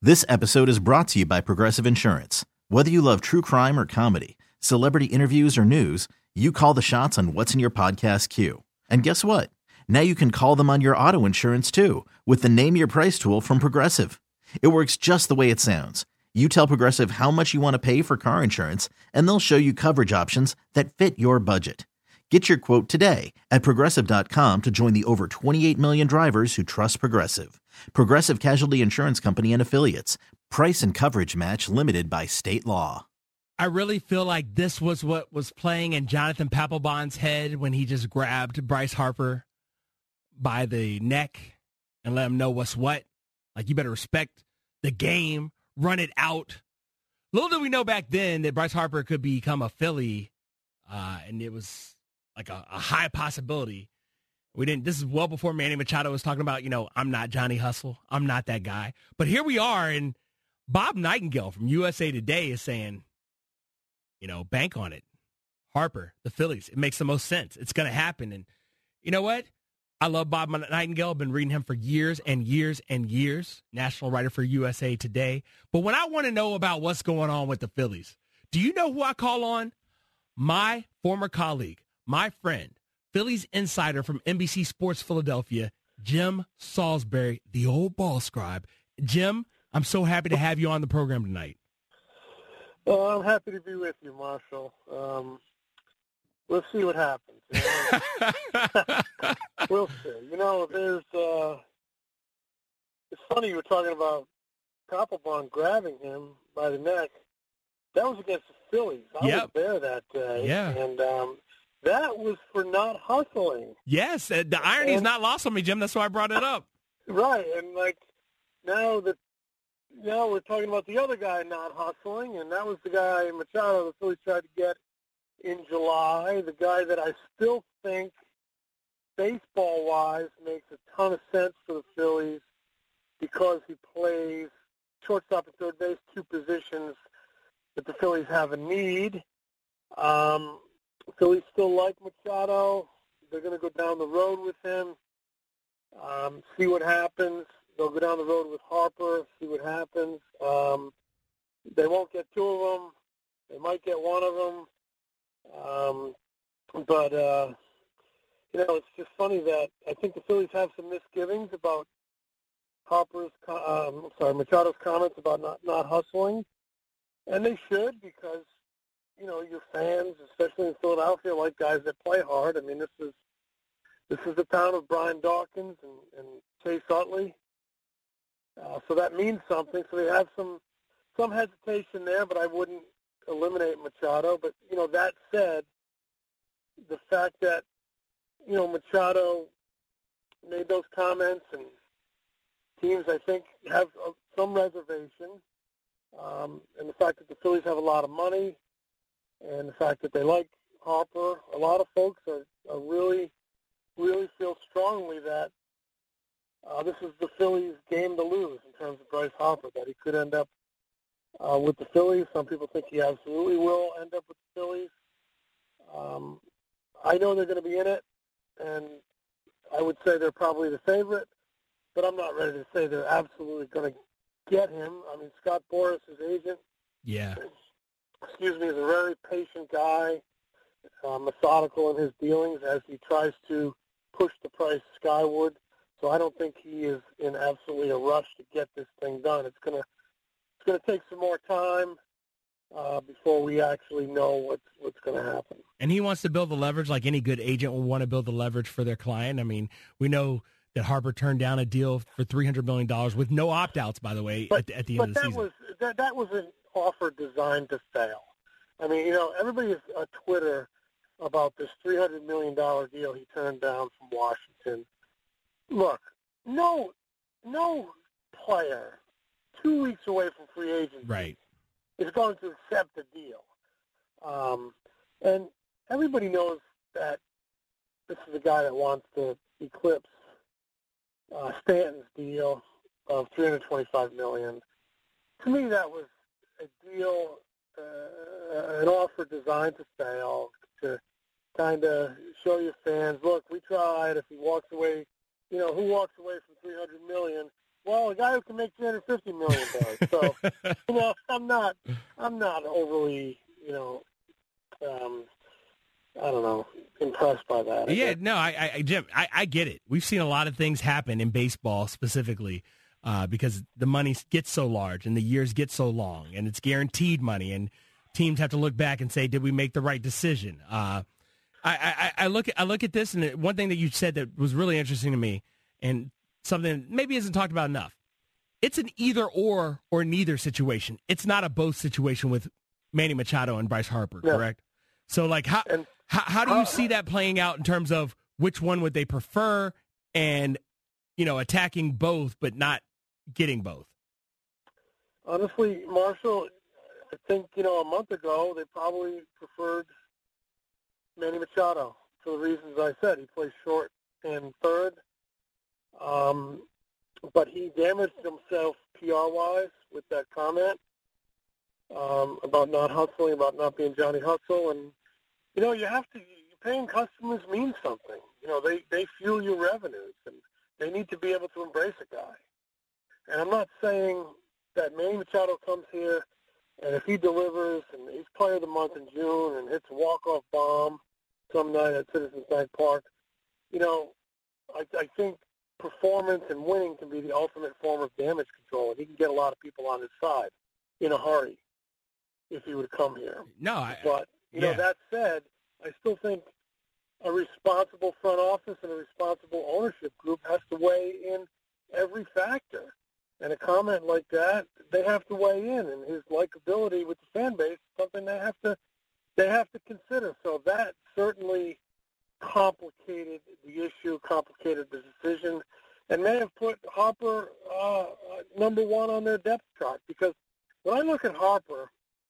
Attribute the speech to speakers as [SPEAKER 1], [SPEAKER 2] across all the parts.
[SPEAKER 1] This episode is brought to you by Progressive Insurance. Whether you love true crime or comedy, celebrity interviews or news, you call the shots on what's in your podcast queue. And guess what? Now you can call them on your auto insurance too with the Name Your Price tool from Progressive. It works just the way it sounds. You tell Progressive how much you want to pay for car insurance, and they'll show you coverage options that fit your budget. Get your quote today at Progressive.com to join the over 28 million drivers who trust Progressive. Progressive Casualty Insurance Company and Affiliates. Price and coverage match limited by state law.
[SPEAKER 2] I really feel like this was what was playing in Jonathan Papelbon's head when he just grabbed Bryce Harper by the neck and let him know what's what. Like, you better respect the game, run it out. Little did we know back then that Bryce Harper could become a Philly, and it was like a high possibility. We didn't. This is well before Manny Machado was talking about, I'm not Johnny Hustle. I'm not that guy. But here we are, and Bob Nightingale from USA Today is saying, bank on it. Harper, the Phillies. It makes the most sense. It's going to happen. And you know what? I love Bob Nightingale. I've been reading him for years and years and years. National writer for USA Today. But when I want to know about what's going on with the Phillies, do you know who I call on? My former colleague, my friend, Phillies insider from NBC Sports Philadelphia, Jim Salisbury, the old ball scribe. Jim, I'm so happy to have you on the program tonight.
[SPEAKER 3] Well, I'm happy to be with you, Marshall. We'll see what happens. We'll see. It's funny you were talking about Papelbon grabbing him by the neck. That was against the Phillies. I was there that day.
[SPEAKER 2] Yeah.
[SPEAKER 3] And that was for not hustling.
[SPEAKER 2] Yes, the irony's not lost on me, Jim. That's why I brought it up.
[SPEAKER 3] Right, and now we're talking about the other guy not hustling, and that was the guy Machado the Phillies tried to get in July. The guy that I still think, baseball-wise, makes a ton of sense for the Phillies because he plays shortstop and third base, two positions that the Phillies have a need. Phillies still like Machado. They're going to go down the road with him, see what happens. They'll go down the road with Harper, see what happens. They won't get two of them. They might get one of them. But it's just funny that I think the Phillies have some misgivings about Machado's comments about not hustling. And they should, because your fans, especially in Philadelphia, like guys that play hard. I mean, this is the town of Brian Dawkins and Chase Utley. So that means something. So they have some hesitation there, but I wouldn't eliminate Machado. But, that said, the fact that, Machado made those comments, and teams, I think, have some reservation, and the fact that the Phillies have a lot of money, and the fact that they like Harper, a lot of folks are really, really feel strongly that this is the Phillies' game to lose in terms of Bryce Harper, that he could end up with the Phillies. Some people think he absolutely will end up with the Phillies. I know they're going to be in it, and I would say they're probably the favorite, but I'm not ready to say they're absolutely going to get him. I mean, Scott Boras, his agent, is a very patient guy, methodical in his dealings as he tries to push the price skyward. So I don't think he is in absolutely a rush to get this thing done. It's going to take some more time before we actually know what's going to happen.
[SPEAKER 2] And he wants to build the leverage like any good agent will want to build the leverage for their client. I mean, we know that Harper turned down a deal for $300 million with no opt-outs, by the way, at the end of the season.
[SPEAKER 3] That was an offer designed to fail. I mean, everybody is on Twitter about this $300 million deal he turned down from Washington. Look, no player 2 weeks away from free agency is going to accept a deal. And everybody knows that this is a guy that wants to eclipse Stanton's deal of $325 million. To me, that was a deal, an offer designed to fail, to kind of show your fans, look, we tried. If he walks away, who walks away from $300 million well, a guy who can make $350 million does. So, I'm not overly, I don't know, impressed by that.
[SPEAKER 2] Yeah, no, Jim, I get it. We've seen a lot of things happen in baseball specifically because the money gets so large and the years get so long and it's guaranteed money and teams have to look back and say, did we make the right decision? I look at this, and one thing that you said that was really interesting to me and something that maybe isn't talked about enough. It's an either or neither situation. It's not a both situation with Manny Machado and Bryce Harper, correct? So, like, how do you see that playing out in terms of which one would they prefer and, attacking both but not getting both?
[SPEAKER 3] Honestly, Marshall, I think, a month ago they probably preferred Manny Machado for the reasons I said. He plays short and third, but he damaged himself PR-wise with that comment about not hustling, about not being Johnny Hustle. And, paying customers means something. They fuel your revenues, and they need to be able to embrace a guy. And I'm not saying that Manny Machado comes here, and if he delivers, and he's Player of the Month in June, and hits a walk-off bomb some night at Citizens Bank Park, I think performance and winning can be the ultimate form of damage control, and he can get a lot of people on his side in a hurry if he would come here. But that said, I still think a responsible front office and a responsible ownership group has to weigh in every factor. And a comment like that, they have to weigh in, and his likability with the fan base is something they have to consider. So that certainly complicated the issue, complicated the decision, and may have put Harper number one on their depth chart. Because when I look at Harper,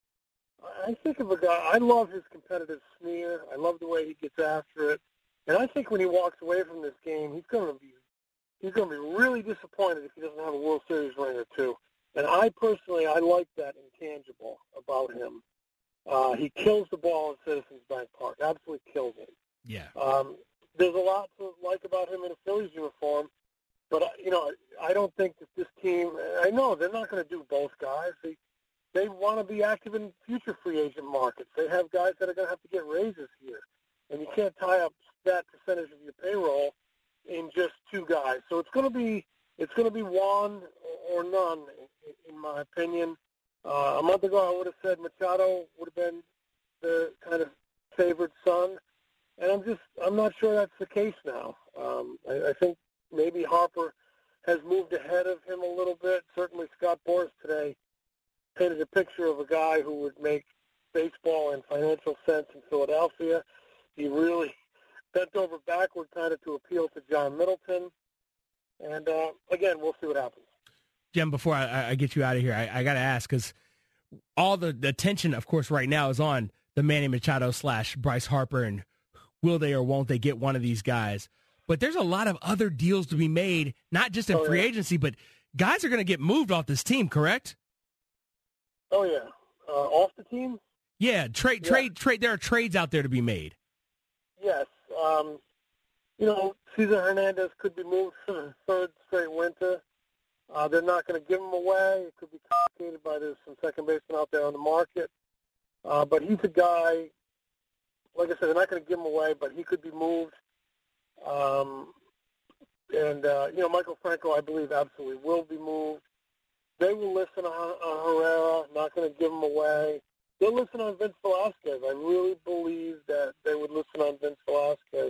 [SPEAKER 3] I think of a guy, I love his competitive sneer. I love the way he gets after it. And I think when he walks away from this game, he's going to be really disappointed if he doesn't have a World Series ring or two. And I personally like that intangible about him. He kills the ball in Citizens Bank Park, absolutely kills it.
[SPEAKER 2] Yeah.
[SPEAKER 3] There's a lot to like about him in a Phillies uniform, but, I don't think that this team, I know they're not going to do both guys. They want to be active in future free agent markets. They have guys that are going to have to get raises here. And you can't tie up that percentage of your payroll in just two guys. So it's going to be one or none, in my opinion. A month ago, I would have said Machado would have been the kind of favored son, and I'm not sure that's the case now. I think maybe Harper has moved ahead of him a little bit. Certainly, Scott Boras today painted a picture of a guy who would make baseball and financial sense in Philadelphia. He really bent over backward kind of to appeal to John Middleton. And, again, we'll see what happens.
[SPEAKER 2] Jim, before I get you out of here, I got to ask, because all the attention, of course, right now is on the Manny Machado / Bryce Harper, and will they or won't they get one of these guys. But there's a lot of other deals to be made, not just in free agency, but guys are going to get moved off this team, correct?
[SPEAKER 3] Oh, yeah. Off the team?
[SPEAKER 2] Yeah, trade. There are trades out there to be made.
[SPEAKER 3] Yes. Cesar Hernandez could be moved for the third straight winter. They're not going to give him away. It could be complicated by there's some second baseman out there on the market. But he's a guy, like I said, they're not going to give him away, but he could be moved. Michael Franco, I believe, absolutely will be moved. They will listen on Herrera, not going to give him away. They'll listen on Vince Velasquez. I really believe that they would listen on Vince Velasquez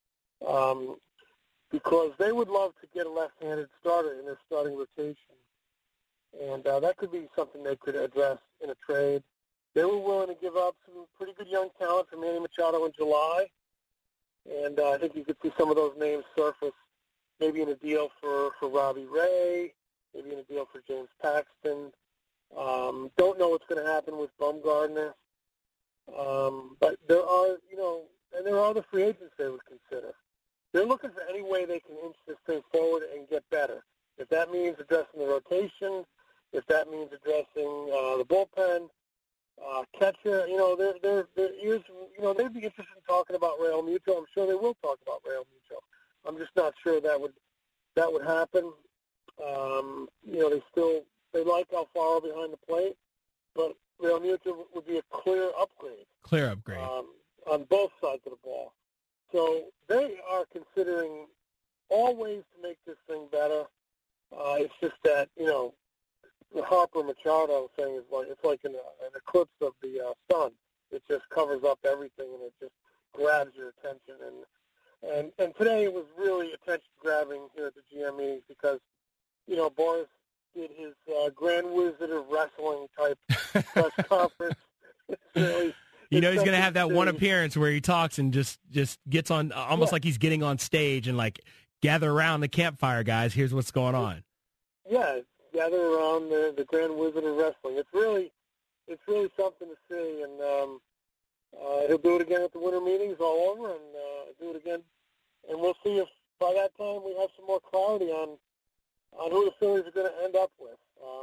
[SPEAKER 3] because they would love to get a left-handed starter in their starting rotation. And that could be something they could address in a trade. They were willing to give up some pretty good young talent for Manny Machado in July. And I think you could see some of those names surface maybe in a deal for Robbie Ray, maybe in a deal for James Paxton. Don't know what's going to happen with Bumgarner. But there are, and there are other free agents they would consider. They're looking for any way they can inch this thing forward and get better. If that means addressing the rotation, if that means addressing the bullpen, catcher, their ears, they'd be interested in talking about Real Muto. I'm sure they will talk about Real Muto. I'm just not sure that would happen. They like Alfaro behind the plate, but Real Muto would be a clear upgrade. On both sides of the ball. So they are considering all ways to make this thing better. It's just that, the Harper-Machado thing is it's like an eclipse of the sun. It just covers up everything, and it just grabs your attention. And today it was really attention-grabbing here at the GM meetings because, Boris did his Grand Wizard of Wrestling type press conference. Really,
[SPEAKER 2] he's going to have that one appearance where he talks and just gets on almost like he's getting on stage and like, gather around the campfire, guys. Here's what's going on.
[SPEAKER 3] Yeah, gather around the Grand Wizard of Wrestling. It's really something to see, and he'll do it again at the winter meetings all over, and do it again. And we'll see if by that time we have some more clarity on who the Phillies are going to end up with.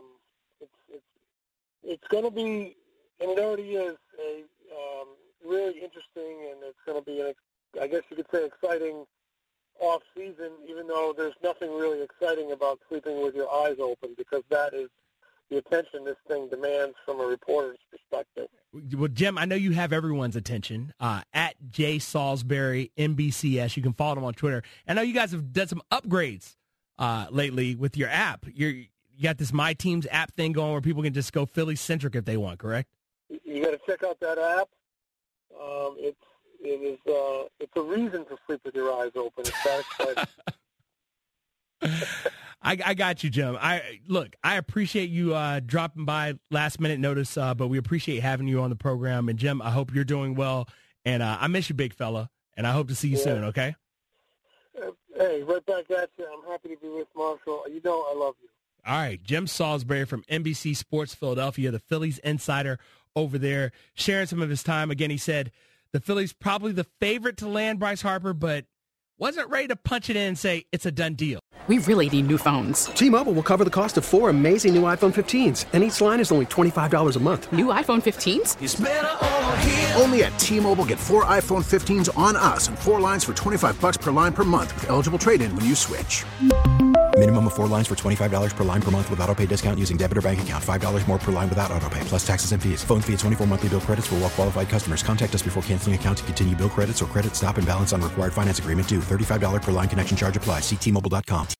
[SPEAKER 3] It's going to be, and it already is, a really interesting, and it's going to be, I guess you could say, exciting off season, even though there's nothing really exciting about sleeping with your eyes open, because that is the attention this thing demands from a reporter's perspective.
[SPEAKER 2] Well, Jim, I know you have everyone's attention. At Jay Salisbury, NBCS. You can follow him on Twitter. I know you guys have done some upgrades lately with your app. You got this My Teams app thing going where people can just go Philly-centric if they want, correct?
[SPEAKER 3] You got to check out that app. It's a reason to sleep with your eyes open. It's that exciting.
[SPEAKER 2] I got you, Jim. I appreciate you dropping by last minute notice, but we appreciate having you on the program. And Jim, I hope you're doing well. And I miss you, big fella. And I hope to see you soon. Okay.
[SPEAKER 3] Hey, right back at you. I'm happy to be with Marshall. I love you.
[SPEAKER 2] All right, Jim Salisbury from NBC Sports Philadelphia, the Phillies insider over there, sharing some of his time. Again, he said the Phillies probably the favorite to land Bryce Harper, but wasn't ready to punch it in and say it's a done deal.
[SPEAKER 4] We really need new phones.
[SPEAKER 5] T-Mobile will cover the cost of 4 amazing new iPhone 15s, and each line is only $25 a month.
[SPEAKER 4] New iPhone 15s?
[SPEAKER 6] It's better over here. Only at T-Mobile, get 4 iPhone 15s on us and 4 lines for $25 per line per month with eligible trade-in when you switch.
[SPEAKER 7] Minimum of 4 lines for $25 per line per month with autopay discount using debit or bank account. $5 more per line without autopay, plus taxes and fees. Phone fee at 24 monthly bill credits for well-qualified customers. Contact us before canceling account to continue bill credits or credit stop and balance on required finance agreement due. $35 per line connection charge applies. See T-Mobile.com.